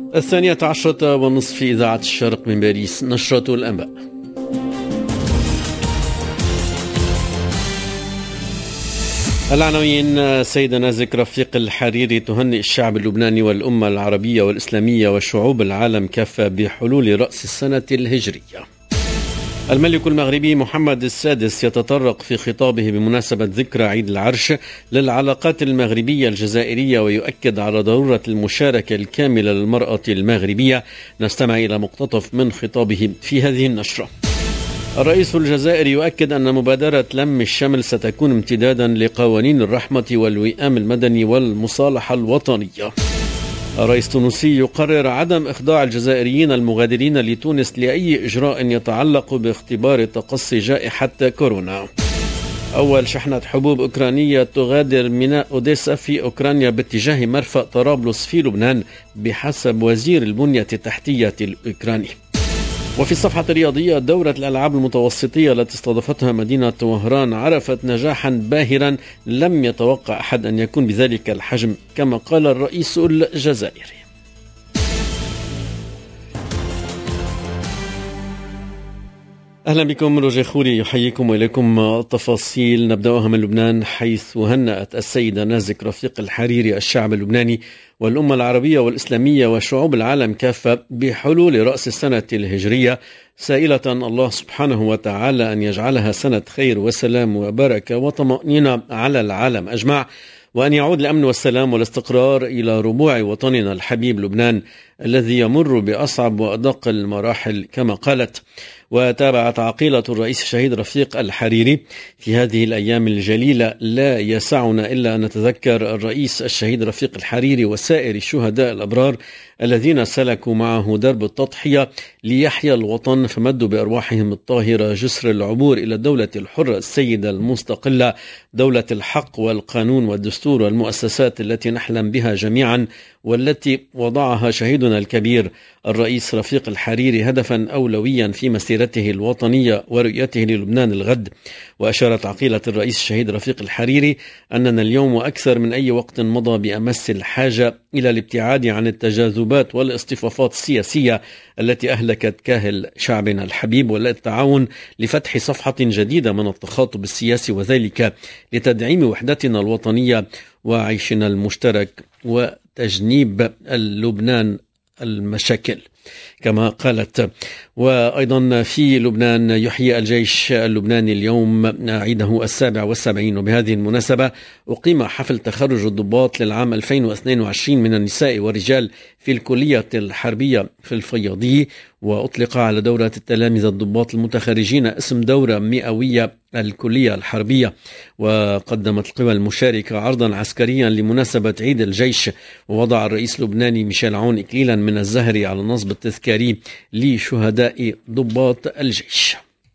12:30 في إذاعة الشرق من باريس، نشرة الأنباء. العناوين: السيدة نازك رفيق الحريري تهنئ الشعب اللبناني والأمة العربية والإسلامية وشعوب العالم كافة بحلول رأس السنة الهجرية. الملك المغربي محمد السادس يتطرق في خطابه بمناسبة ذكرى عيد العرش للعلاقات المغربية الجزائرية ويؤكد على ضرورة المشاركة الكاملة للمرأة المغربية. نستمع إلى مقتطف من خطابه في هذه النشرة. الرئيس الجزائري يؤكد أن مبادرة لم الشمل ستكون امتدادا لقوانين الرحمة والوئام المدني والمصالحة الوطنية. الرئيس التونسي يقرر عدم إخضاع الجزائريين المغادرين لتونس لأي إجراء يتعلق باختبار تقصي جائحة كورونا. أول شحنة حبوب أوكرانية تغادر ميناء أوديسا في أوكرانيا باتجاه مرفأ طرابلس في لبنان بحسب وزير البنية التحتية الأوكراني. وفي الصفحة الرياضية: دورة الألعاب المتوسطية التي استضافتها مدينة وهران عرفت نجاحا باهرا لم يتوقع أحد أن يكون بذلك الحجم كما قال الرئيس الجزائري. أهلا بكم، روجي خوري يحييكم وإليكم التفاصيل. نبدأها من لبنان، حيث هنأت السيدة نازك رفيق الحريري الشعب اللبناني والأمة العربية والإسلامية وشعوب العالم كافة بحلول رأس السنة الهجرية، سائلة الله سبحانه وتعالى أن يجعلها سنة خير وسلام وبركة وطمأنينة على العالم أجمع، وأن يعود الأمن والسلام والاستقرار إلى ربوع وطننا الحبيب لبنان الذي يمر بأصعب وأدق المراحل كما قالت. وتابعت عقيلة الرئيس الشهيد رفيق الحريري: في هذه الأيام الجليلة لا يسعنا إلا أن نتذكر الرئيس الشهيد رفيق الحريري وسائر الشهداء الأبرار الذين سلكوا معه درب التضحية ليحيا الوطن، فمدوا بأرواحهم الطاهرة جسر العبور إلى الدولة الحرة السيدة المستقلة، دولة الحق والقانون والدستور والمؤسسات التي نحلم بها جميعا، والتي وضعها شهيدنا الكبير الرئيس رفيق الحريري هدفا أولويا في مسيرته الوطنية ورؤيته للبنان الغد. وأشارت عقيلة الرئيس الشهيد رفيق الحريري أننا اليوم وأكثر من أي وقت مضى بأمس الحاجة إلى الابتعاد عن التجاذبات والاصطفافات السياسية التي أهلكت كاهل شعبنا الحبيب، والتعاون لفتح صفحة جديدة من التخاطب السياسي، وذلك لتدعيم وحدتنا الوطنية وعيشنا المشترك وتجنيب لبنان المشاكل كما قالت. وأيضا في لبنان يحيي الجيش اللبناني اليوم عيده 77، وبهذه المناسبة أقيم حفل تخرج الضباط للعام 2022 من النساء والرجال في الكلية الحربية في الفياضي، وأطلق على دورة التلاميذ الضباط المتخرجين اسم دورة مئوية الكلية الحربية. وقدمت القوى المشاركة عرضا عسكريا لمناسبة عيد الجيش، ووضع الرئيس اللبناني ميشيل عون إكليلا من الزهر على النصب التذكاري لشهداء ضباط الجيش.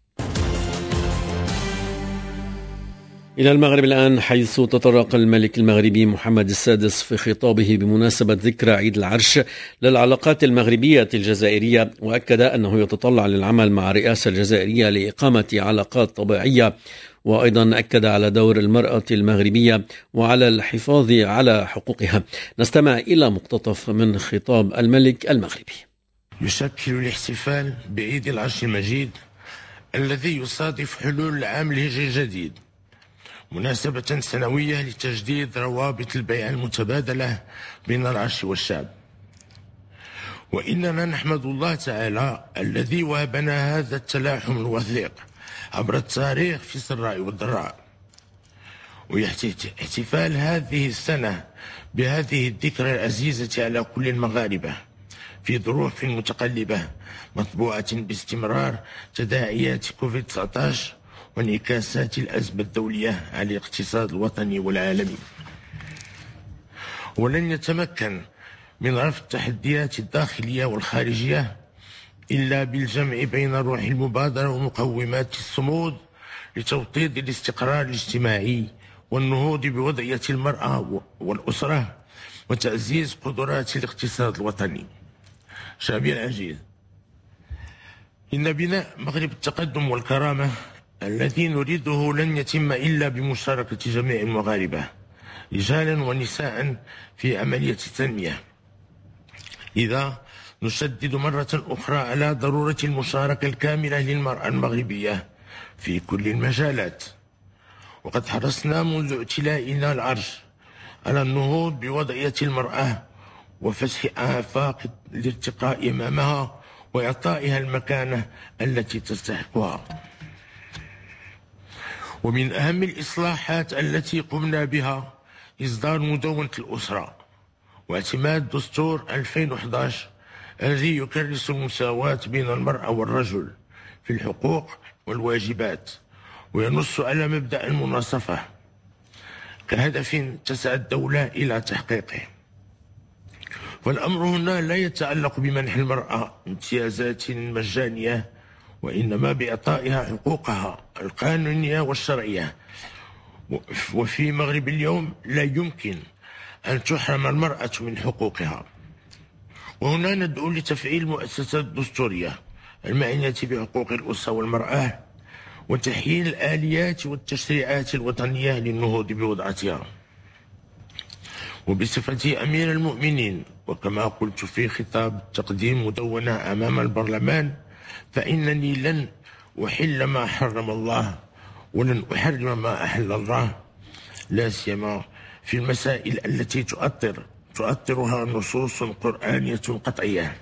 إلى المغرب الآن، حيث تطرق الملك المغربي محمد السادس في خطابه بمناسبة ذكرى عيد العرش للعلاقات المغربية الجزائرية، وأكد أنه يتطلع للعمل مع الرئاسة الجزائرية لإقامة علاقات طبيعية، وأيضا أكد على دور المرأة المغربية وعلى الحفاظ على حقوقها. نستمع إلى مقتطف من خطاب الملك المغربي. يشكل الاحتفال بعيد العرش المجيد الذي يصادف حلول العام الهجري الجديد مناسبة سنوية لتجديد روابط البيع المتبادلة بين العرش والشعب، وإننا نحمد الله تعالى الذي وهبنا هذا التلاحم الوثيق عبر التاريخ في السراء والضراء. واحتفال هذه السنة بهذه الذكرى العزيزة على كل المغاربة في ظروف متقلبة مطبوعة باستمرار تداعيات كوفيد-19 وانعكاسات الأزمة الدولية على الاقتصاد الوطني والعالمي. ولن يتمكن من رفع التحديات الداخلية والخارجية إلا بالجمع بين روح المبادرة ومقومات الصمود لتوطيد الاستقرار الاجتماعي والنهوض بوضعية المرأة والأسرة وتعزيز قدرات الاقتصاد الوطني. شعبي العزيز، إن بناء مغرب التقدم والكرامة الذي نريده لن يتم إلا بمشاركة جميع المغاربة رجالا ونساء في عملية التنمية. إذا نشدد مرة أخرى على ضرورة المشاركة الكاملة للمرأة المغربية في كل المجالات، وقد حرصنا منذ ائتلائنا العرش على النهوض بوضعية المرأة وفتح آفاق الارتقاء أمامها وإعطائها المكانة التي تستحقها. ومن أهم الإصلاحات التي قمنا بها إصدار مدونة الأسرة واعتماد دستور 2011 الذي يكرس المساواة بين المرأة والرجل في الحقوق والواجبات، وينص على مبدأ المناصفة كهدف تسعى الدولة إلى تحقيقه. والأمر هنا لا يتعلق بمنح المرأة امتيازات مجانية، وإنما بإعطائها حقوقها القانونية والشرعية. وفي مغرب اليوم لا يمكن أن تحرم المرأة من حقوقها. وهنا ندعو لتفعيل المؤسسات الدستورية المعنية بحقوق الأسرة والمرأة وتحيين الآليات والتشريعات الوطنية للنهوض بوضعتها. وبصفتي أمير المؤمنين، وكما قلت في خطاب تقديم مدونة أمام البرلمان، فإنني لن أحل ما حرم الله ولن أحرم ما أحل الله، لا سيما في المسائل التي تؤطرها نصوص قرآنية قطعية.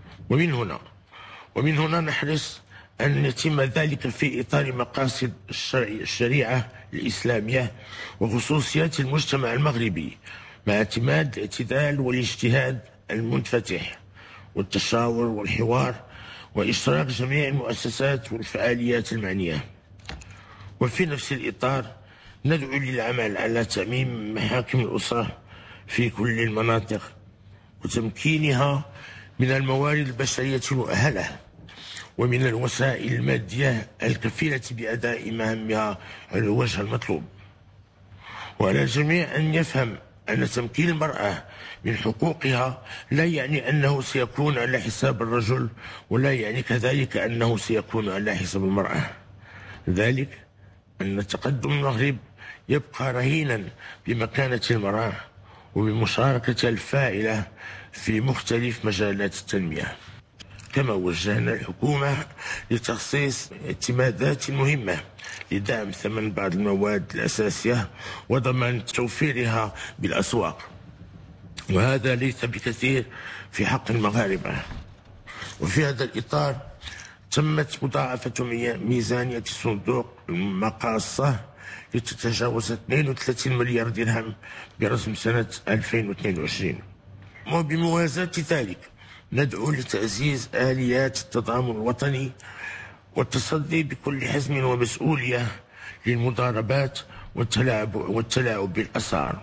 ومن هنا نحرص أن يتم ذلك في إطار مقاصد الشريعة الإسلامية وخصوصيات المجتمع المغربي، مع اعتماد الاعتدال والاجتهاد المنفتح والتشاور والحوار وإشراك جميع المؤسسات والفعاليات المعنية. وفي نفس الإطار ندعو للعمل على تعميم محاكم الأسرة في كل المناطق وتمكينها من الموارد البشرية المؤهلة ومن الوسائل المادية الكفيلة بأداء مهامها على الوجه المطلوب. وعلى الجميع أن يفهم أن تمكين المرأة من حقوقها لا يعني أنه سيكون على حساب الرجل، ولا يعني كذلك أنه سيكون على حساب المرأة. ذلك أن تقدم المغرب يبقى رهينا بمكانة المرأة وبمشاركتها الفاعلة في مختلف مجالات التنمية. كما وجهنا الحكومة لتخصيص اعتمادات مهمة لدعم ثمن بعض المواد الأساسية وضمان توفيرها بالأسواق، وهذا ليس بكثير في حق المغاربة. وفي هذا الإطار تمت مضاعفة ميزانية صندوق المقاصة لتتجاوز 32 مليار درهم برسم سنة 2022. وبموازاة ذلك ندعو لتعزيز آليات التضامن الوطني والتصدي بكل حزم ومسؤولية للمضاربات والتلاعب بالأسعار.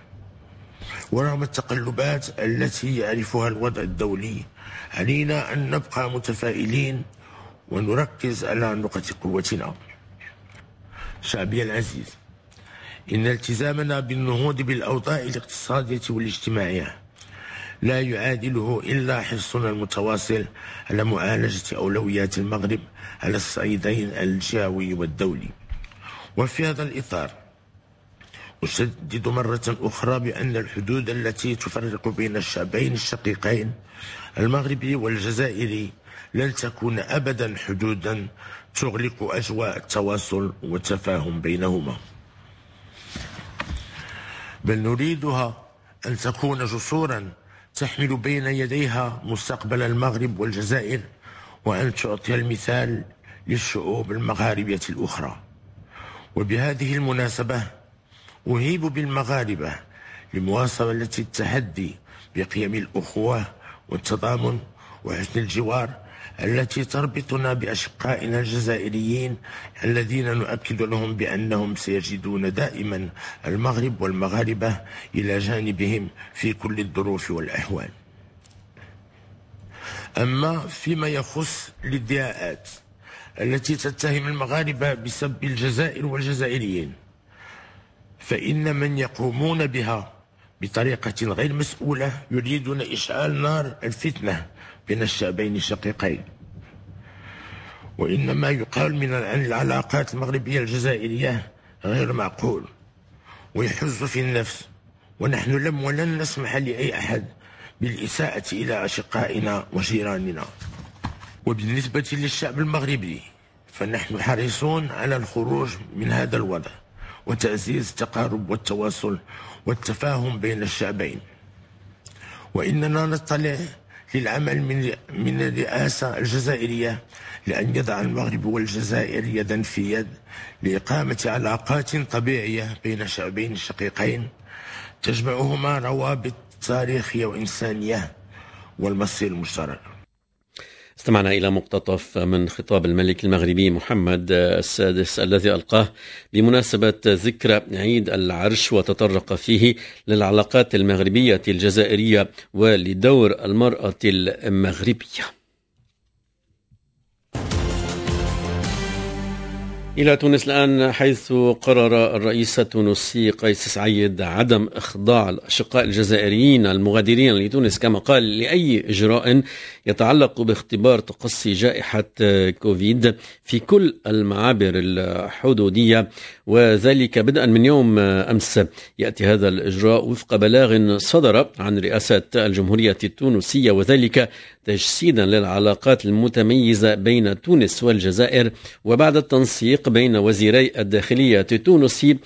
ورغم التقلبات التي يعرفها الوضع الدولي، علينا أن نبقى متفائلين ونركز على نقط قوتنا. شعبي العزيز، إن التزامنا بالنهوض بالأوضاع الاقتصادية والاجتماعية لا يعادله إلا حرصنا المتواصل على معالجة أولويات المغرب على الصعيدين الجهوي والدولي. وفي هذا الإطار أشدد مرة أخرى بأن الحدود التي تفرق بين الشعبين الشقيقين المغربي والجزائري لن تكون أبدا حدودا تغلق أجواء التواصل والتفاهم بينهما، بل نريدها أن تكون جسورا تحمل بين يديها مستقبل المغرب والجزائر، وأن تعطي المثال للشعوب المغاربية الأخرى. وبهذه المناسبة أهيب بالمغاربة لمواصلة التحدي بقيم الأخوة والتضامن وحسن الجوار التي تربطنا بأشقائنا الجزائريين، الذين نؤكد لهم بأنهم سيجدون دائما المغرب والمغاربة إلى جانبهم في كل الظروف والأحوال. أما فيما يخص الادعاءات التي تتهم المغاربة بسب الجزائر والجزائريين، فإن من يقومون بها بطريقة غير مسؤولة يريدون إشعال نار الفتنة بين الشعبين الشقيقين. وإنما يقال عن العلاقات المغربية الجزائرية غير معقول ويحز في النفس، ونحن لم ولن نسمح لأي أحد بالإساءة إلى أشقائنا وجيراننا. وبالنسبة للشعب المغربي فنحن حريصون على الخروج من هذا الوضع وتعزيز التقارب والتواصل والتفاهم بين الشعبين، وإننا نطلع للعمل من الرئاسة الجزائرية لأن يضع المغرب والجزائر يدا في يد لإقامة علاقات طبيعية بين شعبين شقيقين تجمعهما روابط تاريخية وإنسانية والمصير المشترك. استمعنا إلى مقتطف من خطاب الملك المغربي محمد السادس الذي ألقاه بمناسبة ذكرى عيد العرش، وتطرق فيه للعلاقات المغربية الجزائرية ولدور المرأة المغربية. إلى تونس الآن، حيث قرر الرئيس التونسي قيس سعيد عدم إخضاع الأشقاء الجزائريين المغادرين لتونس كما قال لأي إجراء يتعلق باختبار تقصي جائحة كوفيد في كل المعابر الحدودية، وذلك بدءا من يوم أمس. يأتي هذا الإجراء وفق بلاغ صدر عن رئاسة الجمهورية التونسية، وذلك تجسيدا للعلاقات المتميزة بين تونس والجزائر، وبعد التنسيق بين وزيري الداخلية التونسي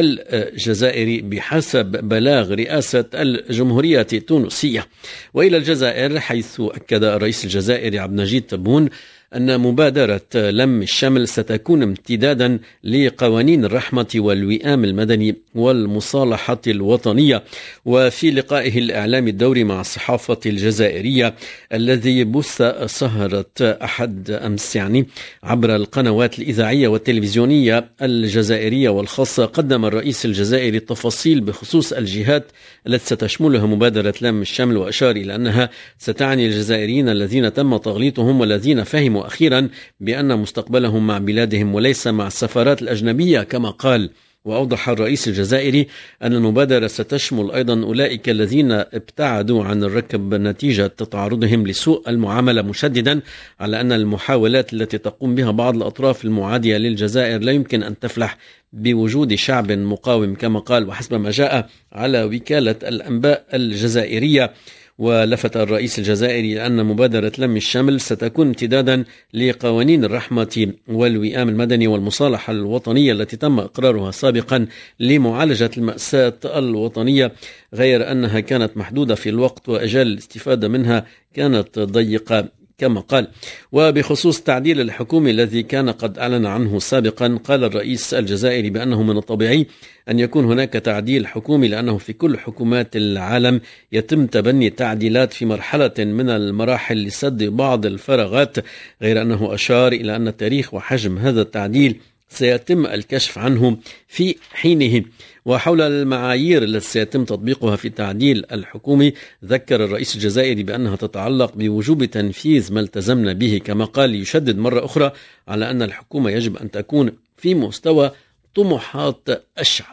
والجزائري بحسب بلاغ رئاسة الجمهورية التونسية. وإلى الجزائر، حيث أكد الرئيس الجزائري عبد المجيد تبون أن مبادرة لم الشمل ستكون امتدادا لقوانين الرحمة والوئام المدني والمصالحة الوطنية. وفي لقائه الإعلامي الدوري مع الصحافة الجزائرية الذي بث سهرة أحد أمس عبر القنوات الإذاعية والتلفزيونية الجزائرية والخاصة، قدم الرئيس الجزائري التفاصيل بخصوص الجهات التي ستشملها مبادرة لم الشمل، وأشار إلى أنها ستعني الجزائريين الذين تم تغليطهم والذين فهموا أخيرا بأن مستقبلهم مع بلادهم وليس مع السفارات الأجنبية كما قال. وأوضح الرئيس الجزائري أن المبادرة ستشمل أيضا أولئك الذين ابتعدوا عن الركب نتيجة تعرضهم لسوء المعاملة، مشددا على أن المحاولات التي تقوم بها بعض الأطراف المعادية للجزائر لا يمكن أن تفلح بوجود شعب مقاوم كما قال، وحسب ما جاء على وكالة الأنباء الجزائرية. ولفت الرئيس الجزائري أن مبادرة لم الشمل ستكون امتدادا لقوانين الرحمة والوئام المدني والمصالحة الوطنية التي تم إقرارها سابقا لمعالجة المأساة الوطنية، غير أنها كانت محدودة في الوقت وأجال الاستفادة منها كانت ضيقة كما قال. وبخصوص التعديل الحكومي الذي كان قد أعلن عنه سابقا، قال الرئيس الجزائري بأنه من الطبيعي أن يكون هناك تعديل حكومي، لأنه في كل حكومات العالم يتم تبني تعديلات في مرحلة من المراحل لسد بعض الفراغات، غير أنه أشار إلى أن التاريخ وحجم هذا التعديل سيتم الكشف عنه في حينه. وحول المعايير التي سيتم تطبيقها في التعديل الحكومي، ذكر الرئيس الجزائري بأنها تتعلق بوجوب تنفيذ ما التزمنا به كما قال، ليشدد مرة أخرى على أن الحكومة يجب أن تكون في مستوى طموحات الشعب.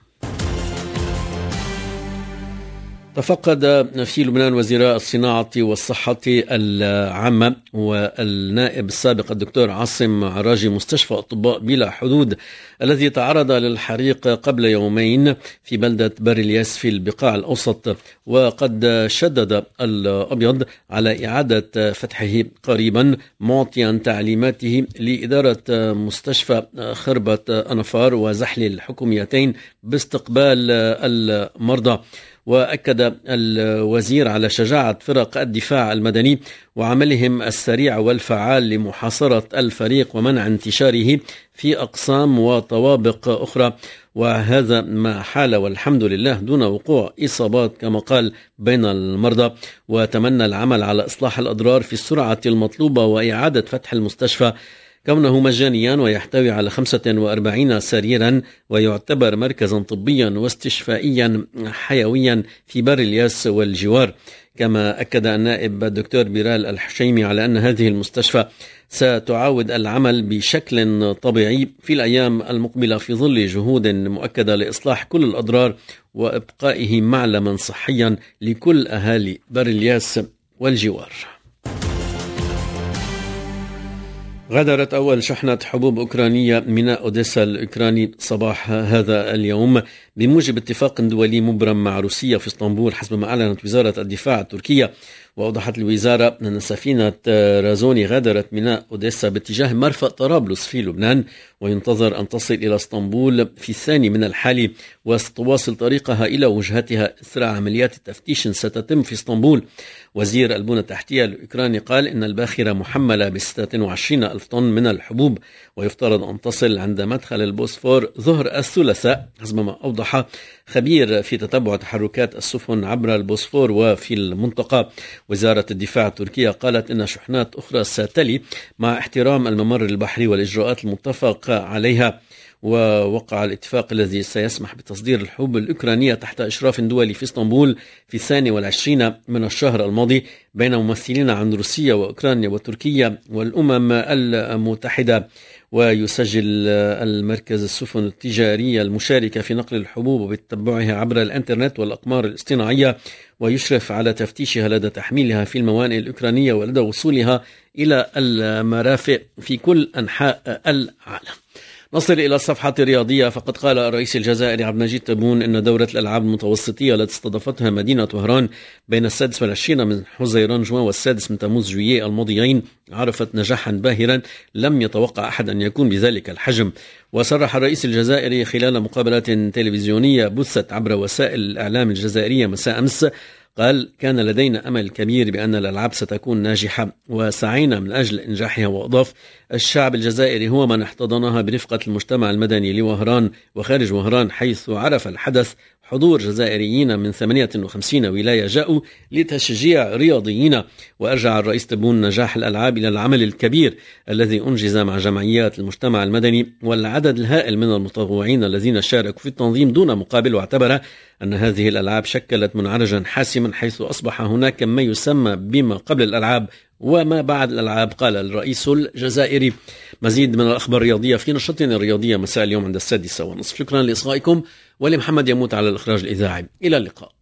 تفقد في لبنان وزيراء الصناعة والصحة العامة والنائب السابق الدكتور عاصم عراجي مستشفى أطباء بلا حدود الذي تعرض للحريق قبل يومين في بلدة باريلياس في البقاع الأوسط، وقد شدد الأبيض على إعادة فتحه قريبا، معطيا تعليماته لإدارة مستشفى خربة أنفار وزحل الحكوميتين باستقبال المرضى. وأكد الوزير على شجاعة فرق الدفاع المدني وعملهم السريع والفعال لمحاصرة الفريق ومنع انتشاره في أقسام وطوابق أخرى، وهذا ما حال والحمد لله دون وقوع إصابات كما قال بين المرضى. وتمنى العمل على إصلاح الأضرار في السرعة المطلوبة وإعادة فتح المستشفى كونه مجانيا ويحتوي على 45 سريرا ويعتبر مركزا طبيا واستشفائيا حيويا في باريلياس والجوار. كما أكد النائب الدكتور بيرال الحشيمي على أن هذه المستشفى ستعاود العمل بشكل طبيعي في الأيام المقبلة في ظل جهود مؤكدة لإصلاح كل الأضرار وإبقائه معلما صحيا لكل أهالي باريلياس والجوار. غادرت أول شحنة حبوب أوكرانية ميناء أوديسا الأوكراني صباح هذا اليوم بموجب اتفاق دولي مبرم مع روسيا في اسطنبول، حسب ما أعلنت وزارة الدفاع التركية. وأوضحت الوزارة أن سفينة رازوني غادرت ميناء أوديسا باتجاه مرفأ طرابلس في لبنان، وينتظر أن تصل إلى اسطنبول في الثاني من الحالي، وستواصل طريقها إلى وجهتها إثر عمليات تفتيش ستتم في اسطنبول. وزير البنى التحتية الأوكراني قال إن الباخرة محملة ب 26 ألف طن من الحبوب، ويفترض أن تصل عند مدخل البوسفور ظهر الثلاثاء، حسب ما أوضح خبير في تتبع تحركات السفن عبر البوسفور وفي المنطقة. وزارة الدفاع التركية قالت إن شحنات أخرى ستلي مع احترام الممر البحري والإجراءات المتفق عليها. ووقع الاتفاق الذي سيسمح بتصدير الحبوب الأوكرانية تحت إشراف دولي في اسطنبول في 22 من الشهر الماضي بين ممثلين عن روسيا وأوكرانيا وتركيا والأمم المتحدة. ويسجل المركز السفن التجارية المشاركة في نقل الحبوب وبتتبعها عبر الإنترنت والأقمار الاصطناعية، ويشرف على تفتيشها لدى تحميلها في الموانئ الأوكرانية ولدى وصولها إلى المرافق في كل أنحاء العالم. نصل إلى الصفحة الرياضية، فقد قال الرئيس الجزائري عبد المجيد تبون أن دورة الألعاب المتوسطية التي استضافتها مدينة وهران بين 26 من حزيران جوان و6 من تموز جويي الماضيين عرفت نجاحا باهرا لم يتوقع أحد أن يكون بذلك الحجم. وصرح الرئيس الجزائري خلال مقابلات تلفزيونية بثت عبر وسائل الإعلام الجزائرية مساء أمس، قال: كان لدينا أمل كبير بأن الألعاب ستكون ناجحة وسعينا من أجل إنجاحها. وأضاف: الشعب الجزائري هو من احتضنها برفقة المجتمع المدني لوهران وخارج وهران، حيث عرف الحدث حضور جزائريين من 58 ولاية جاءوا لتشجيع رياضيين. وأرجع الرئيس تبون نجاح الألعاب إلى العمل الكبير الذي أنجز مع جمعيات المجتمع المدني والعدد الهائل من المتطوعين الذين شاركوا في التنظيم دون مقابل. واعتبر أن هذه الألعاب شكلت منعرجا حاسما، حيث أصبح هناك ما يسمى بما قبل الألعاب وما بعد الألعاب، قال الرئيس الجزائري. مزيد من الأخبار الرياضية في نشرتنا الرياضية مساء اليوم عند 6:30. شكرا لإصغائكم، ولمحمد يموت على الإخراج الإذاعي. إلى اللقاء.